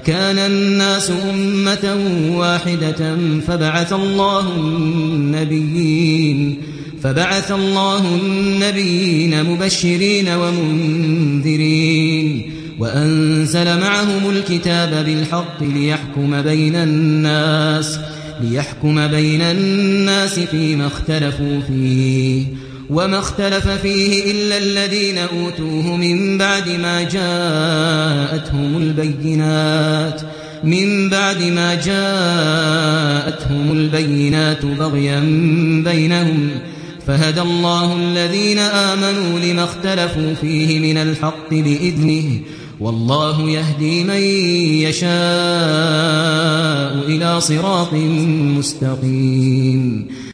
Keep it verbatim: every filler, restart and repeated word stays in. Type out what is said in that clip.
كان الناس أمة واحدة فبعث الله النبيين فبعث الله النبيين مبشرين ومنذرين وأنزل معهم الكتاب بالحق ليحكم بين الناس ليحكم بين الناس فيما اختلفوا فيه وما اختلف فيه إلا الذين أوتوه من بعد ما جاءتهم البينات من بعد ما جاءتهم البينات بغيا بينهم فهدى الله الذين آمنوا لما اختلفوا فيه من الحق بإذنه والله يهدي من يشاء إلى صراط مستقيم.